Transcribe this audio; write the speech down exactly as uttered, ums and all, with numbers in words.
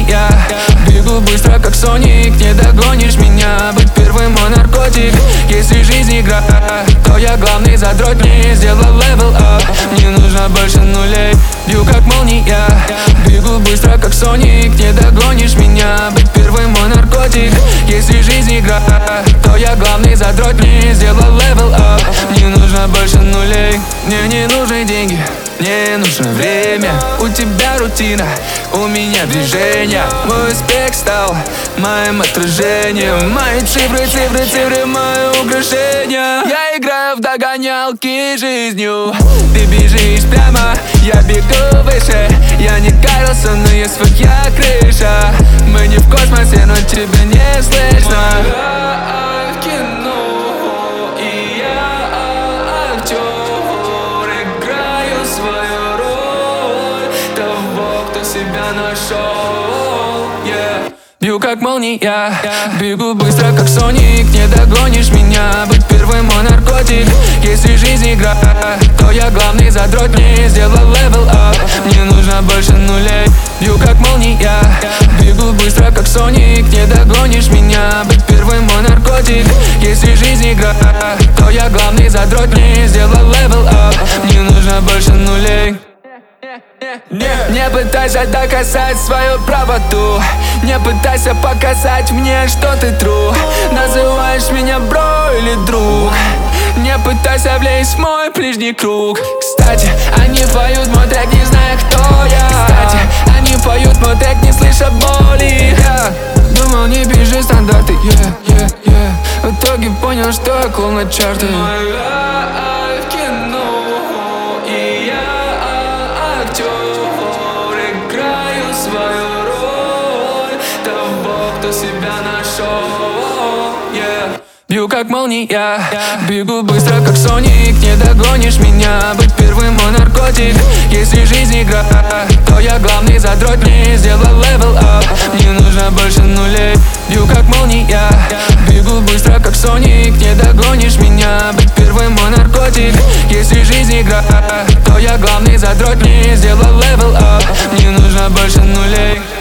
молний я бегу быстро, как Соник, не догонишь меня. Быть первым мой наркотик. Если жизнь игра, то я главный задротник. Сделал левел ап, не нужно больше нулей. Бью как молния, бегу быстро, как Соник, не догонишь меня. Быть первым мой наркотик. Если жизнь игра, то я главный задротник. Сделал левел ап, не нужно больше нулей. Мне не нужны деньги, мне нужно время. У тебя рутина, у меня движение. Мой успех стал моим отражением. Мои цифры, цифры, цифры, мои украшения. Я играю в догонялки жизнью. Ты бежишь прямо, я бегу выше. Я не катился, но есть своя крыша. Мы не в космосе, но тебя не слышно. Себя нашел, yeah. Бью как молния, yeah. Бегу быстро, как Соник, не догонишь меня. Быть первым мой наркотик. Если жизнь игра, то я главный задротник. Сделал левел ап, не нужно больше нулей. Бью как молния, yeah. Бегу быстро, как Соник, не догонишь меня. Быть первым мой наркотик. Если жизнь игра, то я главный задротник. Сделал левел ап, не нужно больше нулей. Не, не пытайся доказать свою правоту. Не пытайся показать мне, что ты true. Называешь меня бро или друг. Не пытайся влезть в мой ближний круг. Кстати, они поют мой трек, не зная, кто я. Кстати, они поют мой трек, не слыша боли. Я думал, не бежи стандарты, yeah, yeah, yeah. В итоге понял, что я клоун на чарты. Кто себя нашел, yeah. Бью как молния, yeah. Бегу быстро, как Соник, не догонишь меня. Быть первым мой наркотик. Если жизнь игра, то я главный задротник. Сделал левел ап, не нужно больше нулей. Бью как молния, yeah. Бегу быстро, как Соник, не догонишь меня. Быть первым мой наркотик. Если жизнь игра, то я главный задротник. Сделал левел ап, не нужно больше нулей.